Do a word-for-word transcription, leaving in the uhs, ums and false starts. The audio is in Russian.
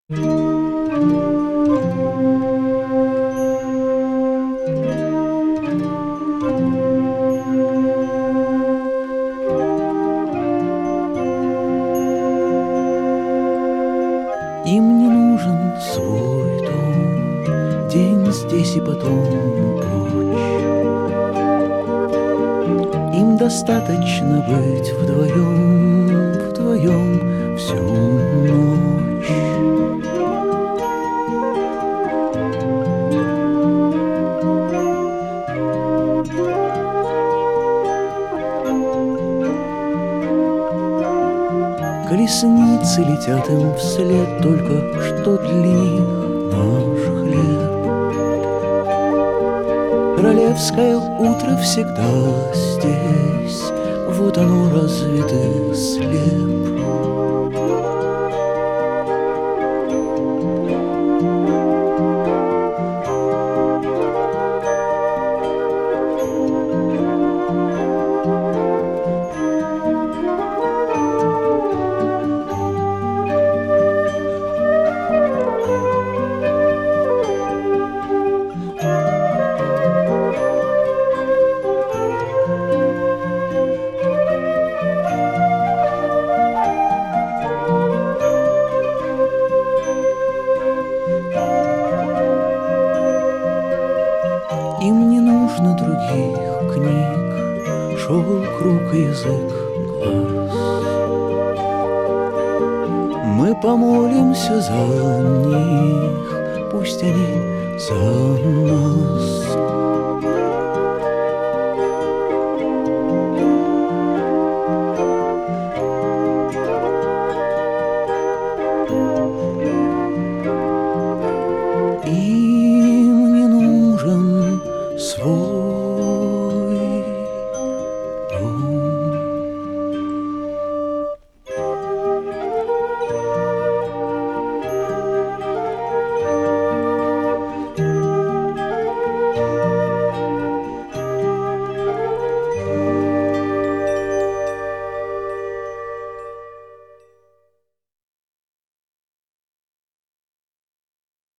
Им не нужен свой дом, день здесь и потом прочь. Им достаточно быть вдвоем, вдвоем всю ночь. Колесницы летят им вслед, только что для них наш хлеб. Королевское утро всегда здесь, вот оно разве ты слеп? Им не нужно других книг, шелк рук и язык глаз. Мы помолимся за них, пусть они за нас.